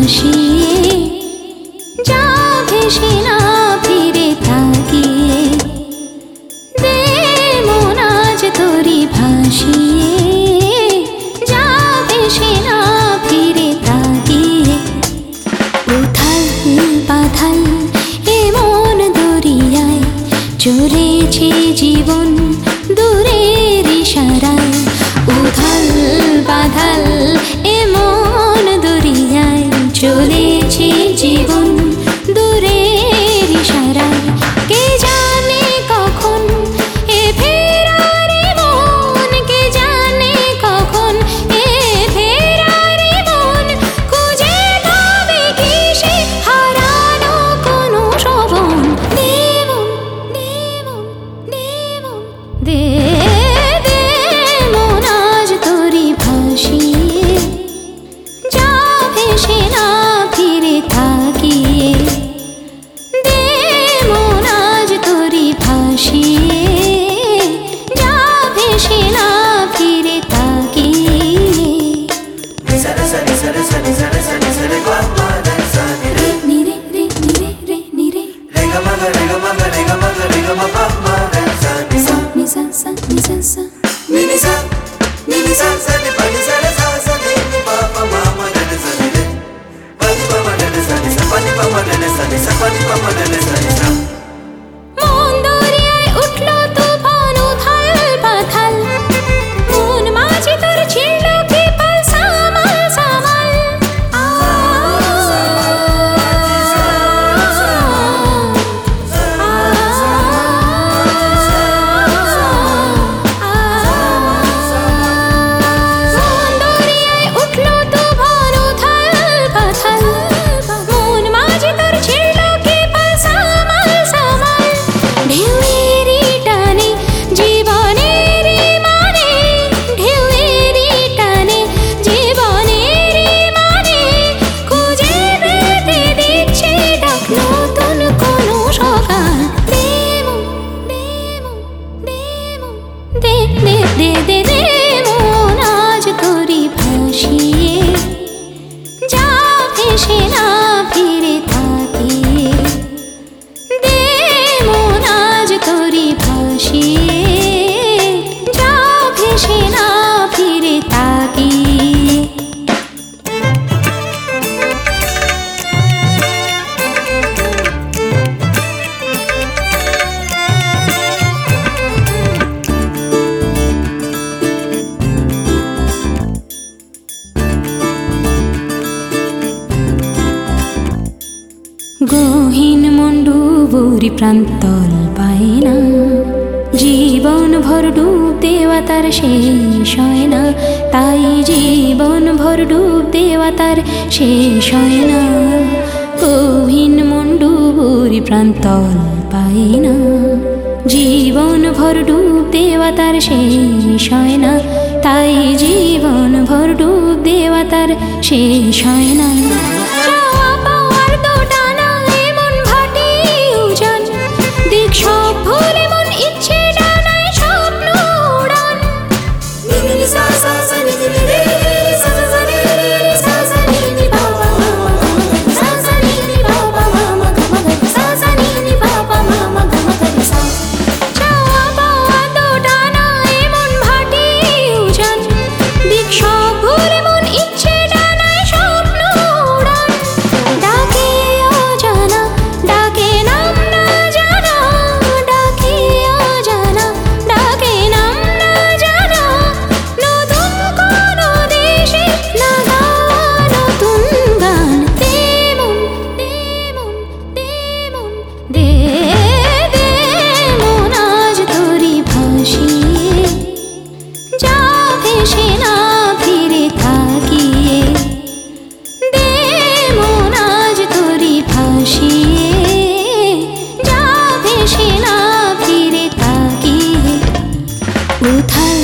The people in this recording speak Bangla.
ভাসিয়ে, যা ভেসে না ফিরে তাকিয়ে, দে মন আজ তোরি ভাসিয়ে, যা ভেসে না ফিরে তাকিয়ে। উথাল পাথাল এমন দরিয়ায় চলেছে জীবন দূরের ইশারায়। উথাল পাথাল এমন দরিয়ায় চলেছে জীবন দূরের ইশারায়। কে জানে কখন এ ফেরারি মন, কে জানে কখন এ ফেরারি মন, খুঁজে পাবে কি সে হারানো কোনো শোভন। দে মন, দে মন, দে মন, দে দে মন আজ তোরি ভাসিয়ে, যা ভেসে না ফিরে তাকিয়ে। দে মন আজ তোরি ভাসিয়ে, যা ভেসে না ফিরে তাকিয়ে। নি রে রে নি রে রে নি রে, sa ni sa sa ni sa sa, মন দরিয়ায় উঠলো তুফান উথাল পাথাল, মন মাঝি তোর ছিড়ল কি পাল সামাল সামাল। মন দরিয়ায় উঠলো তুফান উথাল পাথাল, মন মাঝি তোর ছিড়ল কি পাল সামাল সামাল। ঢেউয়েরই টানে জীবনেরই মানে, ঢেউয়েরই টানে জীবনেরই মানে, খুঁজে পেতে দিচ্ছে ডাক নতুন কোনো সকাল। দে মন, দে মন, দে মন, দে দে দে দে দে মন আজ তোরি ভাসিয়ে, যা ভেসে না ফিরে তাকিয়ে। দে মন আজ তোরি ভাসিয়ে, যা ভেসে না ফিরে তাকিয়ে। গহীন মন্ডুবুরি প্রান্তল পায় না, জীবন ভর ডুব দেওয়া তার শেষ হয় না, তাই জীবন ভর ডুব দেওয়া তার শেষ হয় না। গহীন মন্ডুবুরি প্রান্তল পায় না, জীবন ভর ডুব দেওয়া তার শেষ হয় না, তাই জীবন ভর ডুব দেওয়া তার শেষ হয় না। চাওয়া পাওয়ার দোটানা এমন ভাটি উজান, দিক সব ভুলে মন ইচ্ছে ডানায় স্বপ্ন উড়ান। চাওয়া পাওয়া দোটানা এমন ভাটি উজান, দিক সব ভুলে মন ইচ্ছে ডানায় স্বপ্ন উড়ান। ডাকে অজানা, ডাকে নাম না জানা, ডাকে অজানা, ডাকে নাম না জানা, নতুন কোনো দেশে না গাওয়া নতুন গান। দে মন, দে মন, দে মন, দে দে মন আজ তোরি ভাসিয়ে, যা ভেসে না ফিরে তাকিয়ে। দে মন আজ তোরি ভাসিয়ে, যা ভেসে না ফিরে তাকিয়ে। উথাল